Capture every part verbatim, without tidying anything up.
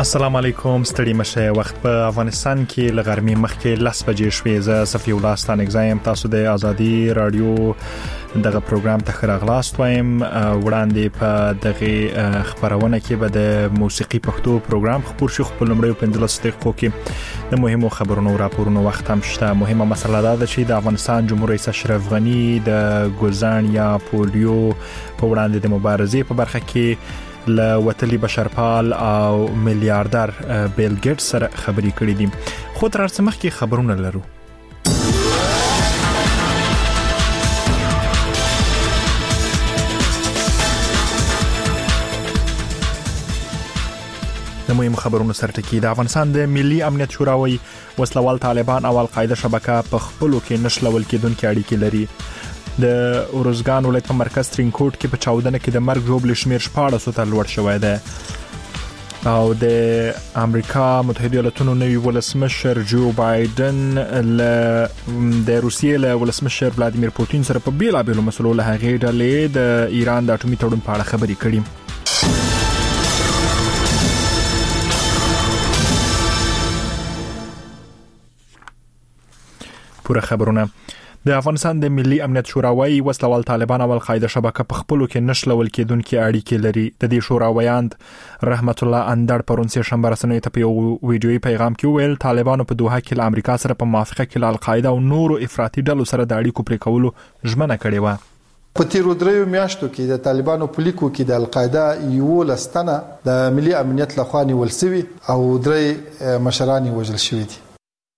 السلام علیکم، ستړي مشه. وخت په افغانستان کې لغرمې مخکې لس بجې شوې. زه صفی الله ستان اگزایم. تاسو د ازادي رادیو دغه پروګرام ته خراغلاست وایم. وړاندې په دغه خبرونه کې به د موسیقي پښتو پروګرام خبر شي. خپل لمړی پنځلس دقیقو کې د مهمو خبرونو او راپورونو وخت هم شته. مهمه مسله دا ده چې د افغانستان جمهور رئیس اشرف غنی د ګلزان یا پولیو په وړاندې د مبارزې په برخه کې ل وتلی بشرپال او میلیاردر بیل ګیټس سره خبرې کړې دي. خو تر څو مخکې خبرونه لرو. د مهمو خبرونو سره ټکی د افغانستان د ملي امنیت شوراوي وسلوال طالبان او القاعده شبکه په خپلو کې نشلول کېدونکې اړیکې لري. د اورزګان ولایت په مرکز ترینکوټ کې په چاودنه کې د مرګ ژوبل شمیر شپاړس ته لوړ شوی دی او د امریکا متحده ایالاتونو نوی ولسمشر جو بایدن له د روسیې له ولسمشر ولادیمیر پوتین سره په بیلابېلو مسلو له هغې ډلې د ایران د اټومي تړون په اړه خبرې کړي. پوره خبرونه. د افغانستان د ملي امنیت شوراوي وسلوال طالبان او القاعده شبکه په خپلو کې نشلول کېدونکې اړیکې لري. د دې شوراویاند رحمت الله اندړ پرون سه شنبه رسنۍ ته په یو ویډیويي پیغام کې ویل طالبانو په دوحه کې له امریکا سره په موافقه کې له القاعده او نورو افراطي ډلو سره د اړیکو پرې کولو ژمنه کړې و. په تیرو دریو میاشتو کې د طالبانو په لیکو کې د القاعده یو لستنه د ملي امنیت لخوا نیول شوی او درې مشران وژل شوی دي.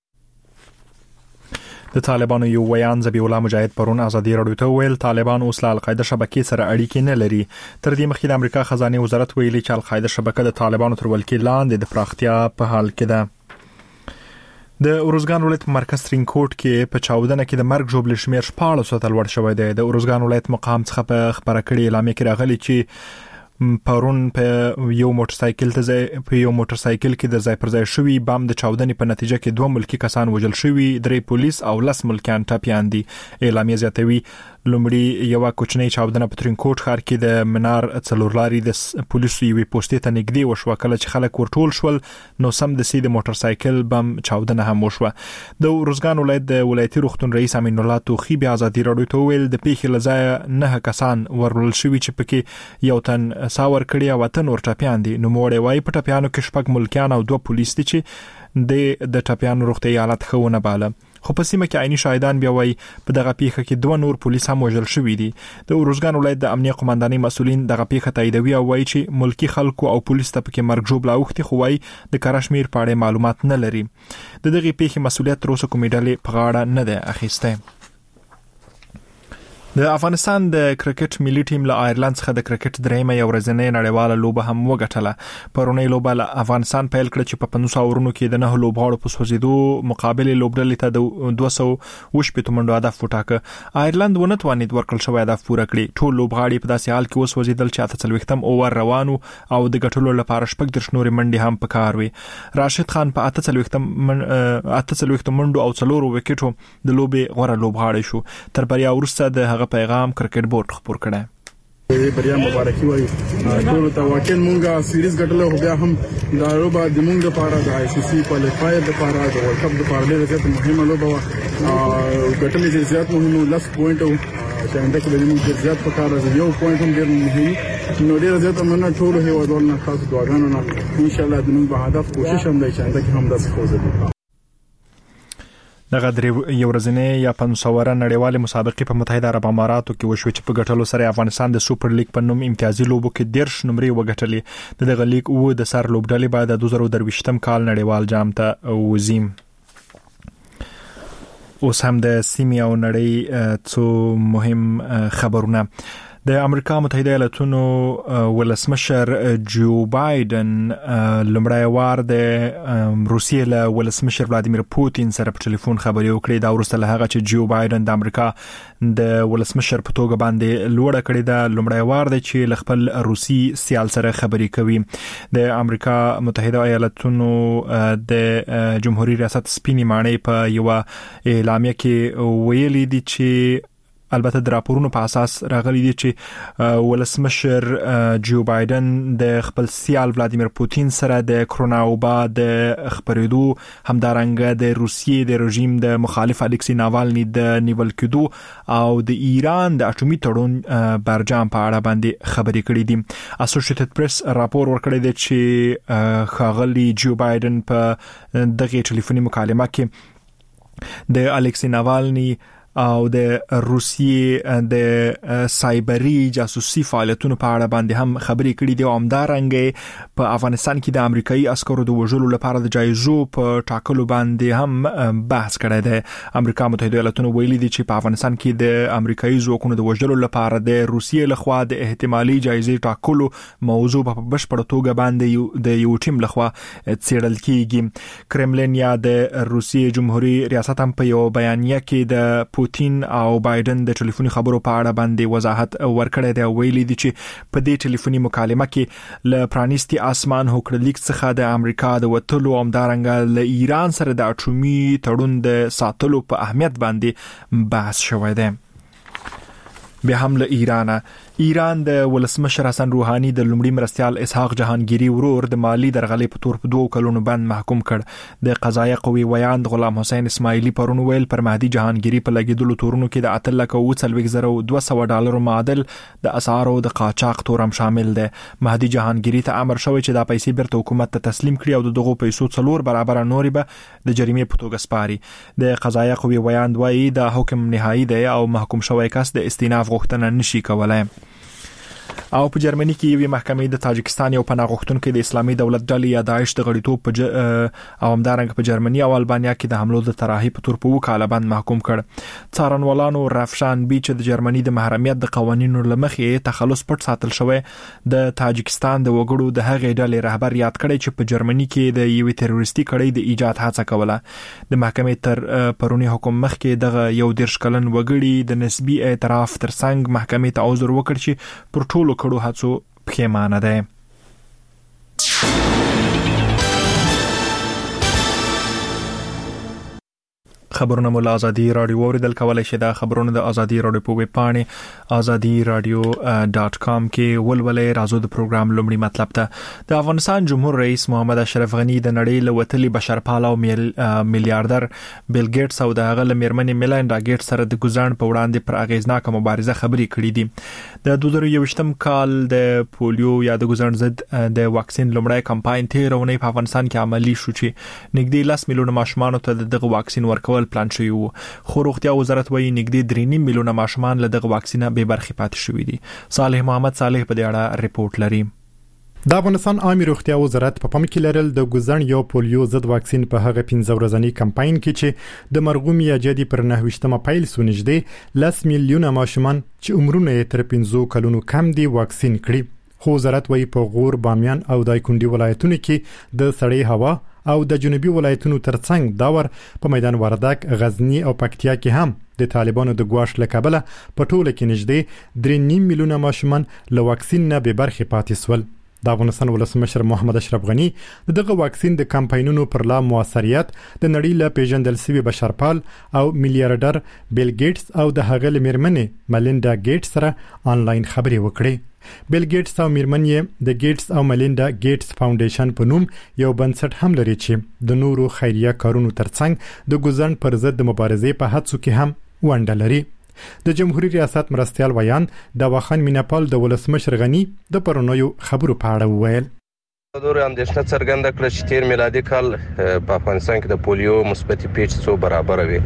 د طالبانو یو ویان ذبیح الله مجاهد پرون ازادي رادیو ته ویل طالبان اوس له القاعده شبکې سره اړیکې نه لري. تر دې مخکې د امریکا خزانه وزارت ویلي چې القاعده شبکه د طالبانو تر ولکې لاندې د پراختیا په حال کې ده. د اورزګان ولایت مرکز ترینکوټ کې په چاودنه کې د مرګ ژوبل شمیر شپاړس ته لوړ شوی دی. د اورزګان ولایت مقام څخه په خبره کړې اعلامیه کې راغلي چې پرون په یو موټر سایکل ته په یو موټر سایکل کې د ځای پر ځای شوی بم د چاودنې په نتیجه کې دوه ملکی کسان وژل شوی، درې پولیس او لس ملکیان ټپیان دي. اعلامیه زیاتوي لومړی یو کوچنی چاودنه په ترینکوټ ښار کې د منار څلورلاري د پولیسو یوې پوسټې ته نږدې وشوه. کله چې خلک ورټول شول نو سم د سید موټر سایکل بم چاودنه هم وشوه. د اورزګان ولایت د ولایتي روغتون رئیس امین الله توخی بیا ازادي رادیو ته ویل د پیښې لځای نه کسان ورول شوی چې پکې یو تن ساور کړی او وطن ور ټپیان دي. نو موړې وای په ټپیانو کې شپږ ملکیان او دوه پولیس دي چې د د ټپیانو روغتي حالت خونه باله. خو په سیمه کې عیني شاهدان بیا وای په دغه پیښه کې دوه نور پولیس هم وژل شوی دي. د اورزګان ولایت د امنیه قومندانۍ مسؤلین دغه پیښه تاییدوي او وایي چې ملکی خلکو او پولیس ته پکې مرګ ژوبل اوختي، خو وایي د کارشمیر په اړه معلومات نه لري. د دغه پیښې مسؤلیت تر اوسه کومې ډلې په غاړه نه ده اخیسته. د افغانستان د کرکټ ملي ټیم له آیرلند څخه د کرکټ درېمه یو ورځنۍ نړیواله لوبه هم وګټله. پرونی لوبه له افغانستان پیل کړه چې په پنځوس اورونو کې د نه لوبغاړو په سوځېدو مقابل لوبډلې ته د دوه سوه وشپږ منډو هدف وټاکه. آیرلند ونه توانید ورکړل شوی هدف پوره کړي. ټول لوبغاړي په داسې حال کې وسوځېدل چې اته څلوېښتم اوور روانو او د ګټلو لپاره شپږ دېرش نورې منډې هم پکار وي. راشد خان په اته څلوېښتم اته څلوېښتم منډو او څلورو وکټو د لوبې غوره لوبغاړی شو. تر بریا وروسته د هغه پیغام کرکټ بورډ خبر کړه. بریا مبارکي وایي ټول ته. واقعا مونږه سیریز ګټله خو بیا هم دا لوبه د مونږ لپاره د آی سی سی کوالیفایر لپاره د ورلد کپ لپاره ډېره زیاته مهمه لوبه وه. ګټلې ډېر زیات مهمه، لس پوینټ چې انده کې د موږ ډېر زیات پکار راځي. یو پوینټ هم ډېر مهم، نو ډېر زیات مننه ټولو هیوادوالو نه، خاص دعاګانو نه. ان شاء الله د موږ په هدف کوشش هم دی چې انده کې هم داسې فوز. دغه درې یو ورځنۍ یا پنځوس اوره نړیوالې مسابقې په متحده عرب اماراتو کې وشوې چې په ګټلو سره افغانستان د سوپر لیګ په نوم امتیازي لوبو کې دېرش نمرې وګټلې. د دغه لیګ اوه د سر لوبډلې بعد د دوه زره درویشتم کال نړیوال جام ته وځي. اوس هم د سیمې او نړۍ څو مهم خبرونه. د امریکا متحده ایالاتونو ولسمشر جو بایدن لمړی وار د روسیې له ولسمشر ولادیمیر پوتین سره په ټلیفون خبرې وکړې. دا وروسته له هغه چې جو بایدن د امریکا د ولسمشر په توګه باندې لوړه کړې ده. لمړی وار دی چې له خپل روسي سیال سره خبرې کوي. د امریکا متحده ایالاتونو د جمهوریت ریاست سپینې ماڼۍ په یو اعلامیه کې ویلي دي چې البته د راپورونو په اساس راغلي دي چې ولسمشر جو بایدن د خپل سیال ولادیمیر پوتین سره د کرونا وبا د خبرېدو همدارنګه د روسیې د رژیم د مخالف الکسی ناوالني د نیول کېدو او د ایران د اټومي تړون برجام په اړه باندې خبرې کړې دي. اسوسییټډ پریس راپور ورکړی دی چې ښاغلي جو بایدن په دغه ټلیفوني مکالمه کې د الکسی ناوالني او د روسیې د سایبری جاسوسي فعالیتونو په اړه باندې هم خبرې کړې دي او همدارنګه په افغانستان کې د امریکایي عسکرو د وژلو لپاره د جایزو په ټاکلو باندې هم بحث کړی دی. امریکا متحده ایالاتونو ویلي دي چې په افغانستان کې د امریکایي ځواکونو د وژلو لپاره د روسیې لخوا د احتمالي جایزې ټاکلو موضوع په بشپړه توګه باندې د یو ټیم لخوا څېړل کیږي. کرملین یا د روسیې جمهوریت ریاست هم په یو بیانیه کې د پوتین او بایدن د ټلیفوني خبرو په اړه باندې وضاحت ورکړی دی او ویلي دي چې په دې ټلیفوني مکالمه کې ل پرانیستي اسمان هوکړلیک څخه د امریکا د وټلو او همدارنګه ل ایران سره د اټومي تړون د ساتلو په اهمیت باندې بحث شوی دی. بیا هم له ایران ایران د ولسمشر حسن روحاني د لومړي مرستيال اسحاق جهانگیری ورور د مالی درغلې په تور په دوه کلونو باندې محکوم کړ. د قضایه قوی ویاند غلام حسین اسماعیلی پرون ویل پر مهدی جهانگیری په لګیدلو تورونو کې د اتل لک او څلويخ زره دوه سوه ډالر معادل د اسعارو د قاچاق تورم شامل دی. مهدی جهانگیری ته امر شوی چې دا پیسې بیرته حکومت ته تسلیم کړي او دغه پیسو څلور برابر نورې به د جریمې په توګه سپاري. د قضایه قوی ویاند وایي د حکم نهایی دی او محکوم شوی کس د استئناف غوښتنه نشي کولای. او په جرمني کې یوې محکمې د تاجکستان یو پناه غوښتونکو د اسلامي دولت ډلې یا داعش د غړیتوب په ج... او همدارنګه په جرمني او البانیا کې د حملو د طراحي په تور په وکاله باندې محکوم کړ. څارنوالانو رافشان بیچ د جرمني د محرمیت د قوانینو لمخې تخلص پټ ساتل شوی د تاجکستان د وګړو د هغې ډلې رهبر یاد کړی چې په جرمني کې د یوې تروریستي کړۍ د ایجاد هڅه کوله. د محکمې تر پرونی حکم مخکې دغه یو دیرش کلن وګړي د نسبی اعتراف ترڅنګ محکمې ته عذر وکړ چې پر ټولو کړو هڅو پښیمانه ده. خبرونه مول ازادي رادیو اوریدل کولای شي. دا خبرونه د ازادي رادیو په ویب پاڼه ازادي رادیو ډاٹ کام کې ولولې. راځو د پروګرام لومړی مطلب ته. د افغانستان جمهور رئیس محمد اشرف غنی د نړۍ له وتلي بشرپاله او میلیارډر بیل ګیټس او د هغه لمرمنې میلانډا ګیټس سره د ګزارن په وړاندې پر اغیزناک مبارزه خبرې کړې دي. د دوه زره یوویشتم کال د پولیو یا د ګزارن ضد د واکسین لومړی کمپاین تیرونه په افغانستان کې عملی شو چې نږدې لس میلیونه ماشومان ته دغه واکسین ورکول پلان شوی وو. خو روغتیا وزارت وایي نږدې درې نیم میلیونه ماشومان له دغه واکسینه بې برخې پاتې شوي دي. صالح محمد صالح په دې اړه ریپورت لري. د افغانستان عامه روغتیا وزارت په پام کې لرل د ګزن یو پولیو ضد واکسین په هغه پنځه ورځنی کمپاین کې چې د مرغوم یا جدي پر نهویشتمه پیل سو نږدې لس میلیونه ماشومان چې عمرونه یې تر پنځه کلونو کم دي واکسین کړي. خو وزارت وایي په غور، بامیان او دایکنډي ولایتونو کې د سړې هوا او د جنوبي ولایتونو ترڅنګ داور په میدان وردګ، غزنی او پکتیا کې هم د طالبانو د ګواښ لکبله په ټوله کې نږدې درې نیم میلیونه ماشومان له واکسین نه بې برخې پاتې سول. د افغانستان ولسمشر محمد اشرف غنی دغه واکسین د کمپاینونو پر لا موثریت د نړۍ له پیژندل شوی بشرپال او میلیارډر بیل ګیټس او د هغه لمرمنې ملینډا ګیټس سره آنلاین خبرې وکړې. بیل ګیټس او میرمنې د ګیټس او ملینډا ګیټس فاونډیشن په نوم یو بنسټ هم لري چې د نورو خیریه کارونو ترڅنګ د ګزن پر ضد مبارزې په هڅو کې هم ونډه لري. د جمهوریت ریاست مرستيال ویان د واخان میناپال د ولسمشر غنی د پرونیو خبرو په اړه وویل. د دور اندېښنه څرګنده کړه چې تیر میلادي کال په افغانستان کې د پولیو مثبتي پیچ څو برابر وي،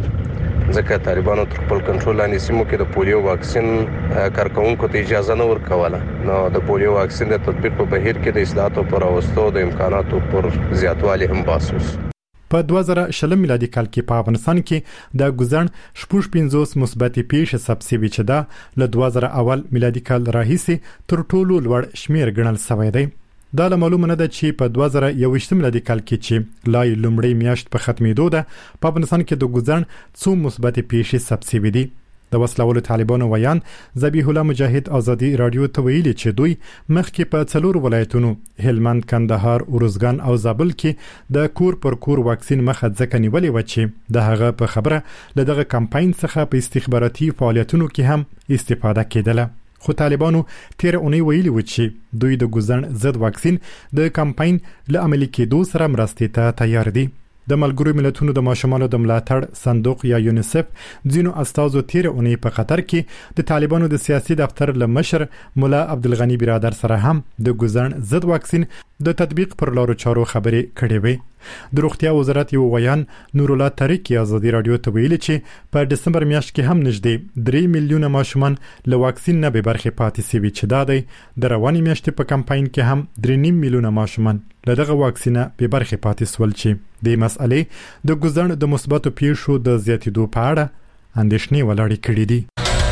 ځکه طالبانو تر خپل کنټرول لاندې سیمو کې د پولیو واکسین کارکونکو ته اجازه نه ورکوله. نو د پولیو واکسین د تطبیق په بهیر کې د اصلاحاتو پر اوستو د امکاناتو پر زیاتوالي هم باسوس. په دوه زره شل میلادي کال کې په افغانستان کې د ګزن شپږ پنځوس مثبتي پیښې ثبت شوي چې دا له دوه زره اول میلادي کال راهیسې تر ټولو لوړ شمیر ګڼل شوی دی. دا له معلومه نه ده چې په دوه زره یوویشتم میلادي کال کې چې لای لومړی میاشت په ختمېدو ده په افغانستان کې د ګزن څو مثبتي پیښې ثبت شوي دي. د وسلوالو طالبانو ویان ذبیح الله مجاهد ازادي رادیو ته ویلي چې دوی مخکې په څلور ولایتونو هلمند، کندهار، اروزګان او زابل کې د کور پر کور واکسین مخه ځکه نیولې و چې د هغه په خبره له دغه کمپاین څخه په استخباراتي فعالیتونو کې هم استفاده کېدله. خو طالبانو تیر اونۍ ویلي و چې دوی د ګوزن ضد واکسین د کمپاین له عملي کېدو سره مرستې ته تیار دي. د ملګرو ملتونو د ماشومانو د ملاتړ صندوق یا یونیسف ځینو استازو تیر اونۍ په قطر کې د طالبانو د سیاسي دفتر له مشر مولا عبدالغنی برادر سره هم د ګوزن ضد واکسین د تطبیق پر لارو چارو خبرې کړې وې. د روغتیا وزارت یو ویان نور الله طریقي ازادي رادیو ته ویلي چې په دسمبر میاشت کې هم نږدې درې میلیونه ماشومان له واکسین نه به برخه پاتې شوي چې دا دی د رواني میاشتې په کمپاین کې هم درې نیم میلیونه ماشومان له دغه واکسینه به برخه پاتې سول چې د مسئلې د ګوزن د مثبتو پیښو د زیاتېدو په اړه اندېښنې ولاړې کړې دي.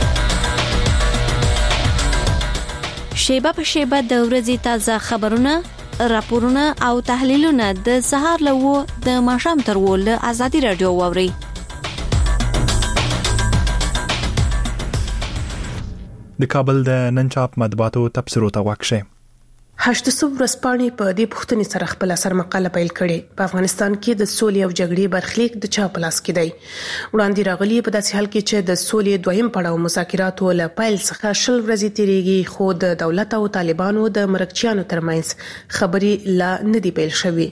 شیبه په شیبه د ورځې تازه خبرونه، راپورونه او تحلیلونه د سهار له و د ماښام تر و له ازادي رادیو واوري. د کابل د نن چاپ مطبوعاتو تبصرو ته واکشه. هشت سو ورځپاڼې په دې پوښتنې سره خپل اثر مقاله پیل کړې. په افغانستان کې د سولې او جګړې برخلیک د چا په لاس کې دی؟ وړاندې راغلي په داسې حال کې چې د سولې دویم پړاو مذاکراتو له پیل څخه شل ورځې تیریږي، خو د دولت او طالبانو د مرکچیانو ترمنځ خبرې لا نه دی پیل شوې.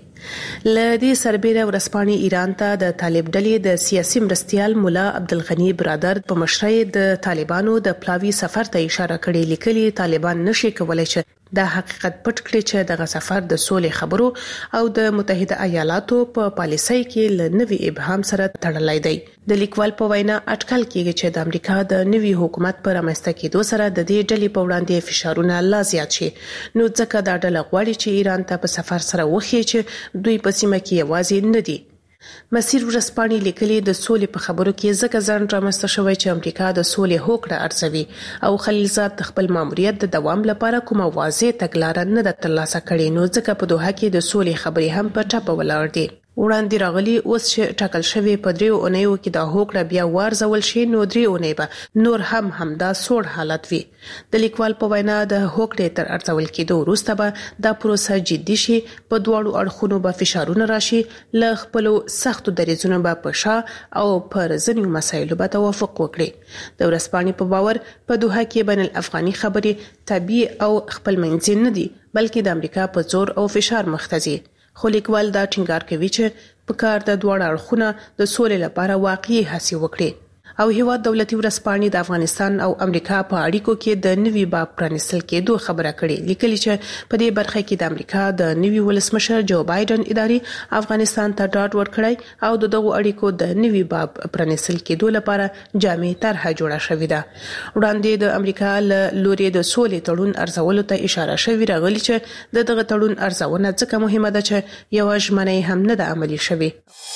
لدې سربېره ورځپاڼې ایران ته د طالب ډلې د سیاسي مرستيال مولا عبدالغنی برادر په مشرۍ د طالبانو د پلاوي سفر ته اشاره کړې. لیکلي طالبان نشي کولای چې دا حقیقت پټ کړي چې دغه سفر د سولې خبرو او د متحده ایالاتو په پالیسۍ کې له نوي ابهام سره تړلای دی. د لیکوال په وینا اټکل کېږي چې د امریکا د نوي حکومت پر رامنځته کېدو سره د دې ډلې په وړاندې فشارونه لا زیات شي. نو ځکه دا ډله غواړي چې ایران ته په سفر سره وخی چې دوی په سیمه کې یوازې نه دي. مسیر ورځپاڼې لیکلي د سولې په خبرو کې ځکه ځان رامنځته شوی چې امریکا د سولې هوکړه ارزوي او خلیلزاد د خپل ماموریت د دوام لپاره کومه واضح تګلاره نه ده ترلاسه کړې. نو ځکه په دوحه کې د سولې خبرې هم په ټاپه ولاړ دي. وړاندې راغلي اوس چې ټاکل شوی په دریو اونیو کې د هوکړه بیا وارزول شي نو درې اونۍ به نور هم همدا سوړ حالت وي. د لیکوال په وینا د هوکړې تر ارزول کېدو وروسته به دا پروسه جدي شي، په دواړو اړخونو به فشارونه راشي، له خپلو سختو دریځونو به په شا او پر ځینو مسایلو به توافق وکړي. د ورځپاڼې په باور په دوحه کې بین الافغاني خبرې طبيعي او خپل منځي نه دي بلکې د امریکا په زور او فشار مختزي. خو لیکوال دا ټینګار کوي چې په کار د دواړو اړخونو د سولې لپاره واقعي هڅې وکړي. او هیواد دولتي ورځپاڼې د افغانستان او امریکا په اړیکو کې د نوي باب پرانیستل کېدو خبره کړې. لیکلي چې په دې برخه کې د امریکا د نوي ولسمشر جو بایدن ادارې افغانستان ته ډاډ ورکړی او دغه اړیکو د نوي باب پرانیستل کېدو لپاره جامع طرحه جوړه شوې ده. وړاندې د امریکا له لوري د سولې تړون ارزولو ته اشاره شوې راغلي چې دغه تړون ارزونه ځکه مهمه ده چې یو ژمنه هم نه ده عملي شوې.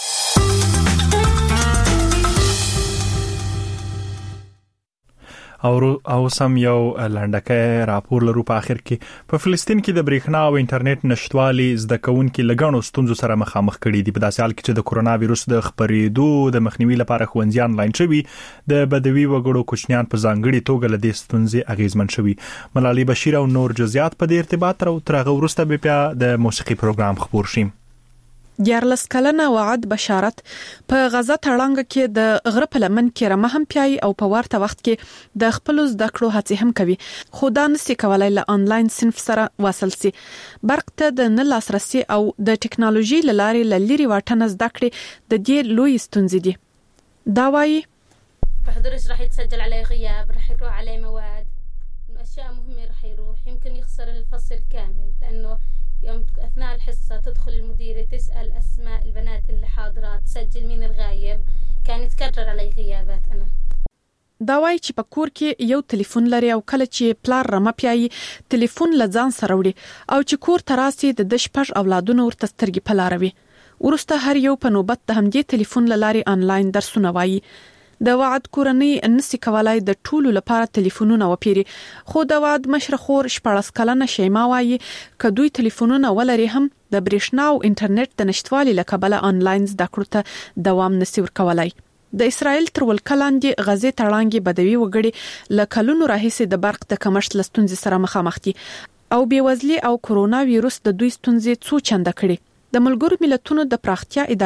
او او سم یو لنډکه راپور لرو په اخر کې په فلسطین کې د بریښنا او انټرنیټ نشټوالي زده کوونکو لګڼو ستونزو سره مخامخ کړي دي. په داسې حال کې چې د کورونا وایروس د خپرېدو د مخنیوي لپاره ښوونځي آنلاین شوي، د بدوي وګړو کوچنیان په ځانګړي توګه له دې ستونزې اغیزمن شوي. ملالي بشیر او نور جزئیات په دې ارتباط تر ترغه ورسته به بیا د موسیقي پروګرام خبر شي. دیارلس کلنه وعد بشارت په غزه تړانګ کې د غره په لمن کې رمه هم پیای او په ورته وخت کې د خپل زده کړو هڅې هم کوي، خو دا نسي کولای له انلاین صنف سره وصل سي. برق ته د نه لاسرسي او د ټکنالوژي لارې لری واټن زده کړې د دې لوی ستونزې دي. دا وايي راح درس راح يتسجل عليه غياب، راح يروح عليه مواد، اشياء مهمه راح يروح، يمكن يخسر الفصل كامل لانه يوم أثناء الحصة تدخل المديرة تسأل أسماء البنات اللي حاضرات، تسجل مين الغايب، كان يتكرر علي غيابات أنا. دا وایي چې په کور کې یو ټلیفون لري او کله چې پلار رمه پیایي ټلیفون لځان سره وړي او چې کور تراسي د شپږ اولادونو ورته سترګې پلاروي. ورسته هر یو په نوبت د همدې ټلیفون لاري آنلاین درسونه وایي. د وعد کورنۍ نسي کولای د ټولو لپاره ټلیفونونه وپیري، خو د وعد مشر خور شپږ کلنه شیما وایي ک دوی ټلیفونونه ولري هم د بریښنا او انټرنیټ د نشټوالي لکبله آنلاین زده کړو ته دوام نسي ورکولای. د اسرایل تر ولکلاندې غزې تړانګي بدوي وګړي ل کلونو راهیسې د برق د کمښت لستونزې سره مخامخ دي او بیوزلي او کورونا وایروس د دوی ستونزې څو چنده کړي. د ملګرو ملتونو د پراختیا